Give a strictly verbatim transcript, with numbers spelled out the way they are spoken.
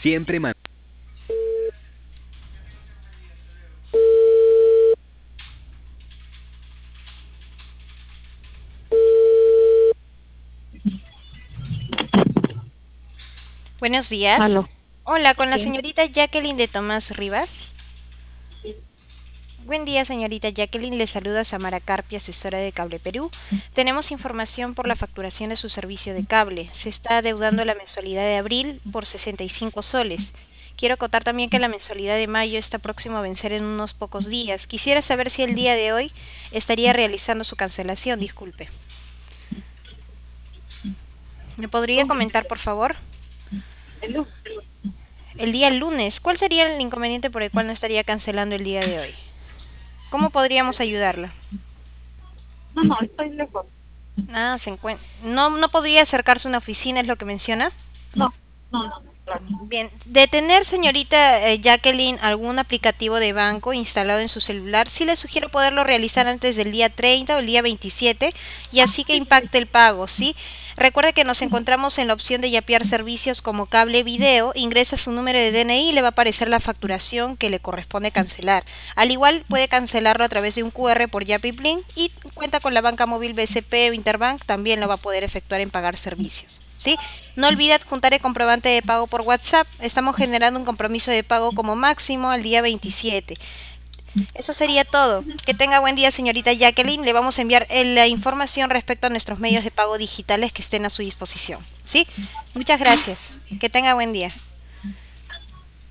Siempre man- Buenos días. Aló. Hola, con la Sí. señorita Jacqueline de Tomás Rivas. Buen día, señorita Jacqueline. Le saluda Samara Carpia, asesora de Cable Perú. Tenemos información por la facturación de su servicio de cable. Se está adeudando la mensualidad de abril por sesenta y cinco soles. Quiero acotar también que la mensualidad de mayo está próximo a vencer en unos pocos días. Quisiera saber si el día de hoy estaría realizando su cancelación. Disculpe. ¿Me podría comentar, por favor? El lunes. El día lunes. ¿Cuál sería el inconveniente por el cual no estaría cancelando el día de hoy? ¿Cómo podríamos ayudarla? No, no, estoy lejos. Ah, se encuentra. ¿No, no podría acercarse a una oficina, es lo que menciona? No, no, no, no, claro. Bien, de tener, señorita eh, Jacqueline, algún aplicativo de banco instalado en su celular, sí le sugiero poderlo realizar antes del día treinta o el día veintisiete y Ah, así que sí, sí, sí. impacte el pago, ¿sí? Recuerde que nos encontramos en la opción de yapear servicios como cable video, ingresa su número de D N I y le va a aparecer la facturación que le corresponde cancelar. Al igual puede cancelarlo a través de un Q R por Yapi Blink y cuenta con la banca móvil B C P o Interbank, también lo va a poder efectuar en pagar servicios, ¿sí? No olvide adjuntar el comprobante de pago por WhatsApp. Estamos generando un compromiso de pago como máximo al día veintisiete. Eso sería todo. Que tenga buen día, señorita Jacqueline. Le vamos a enviar eh, la información respecto a nuestros medios de pago digitales que estén a su disposición. ¿Sí? Muchas gracias. Que tenga buen día.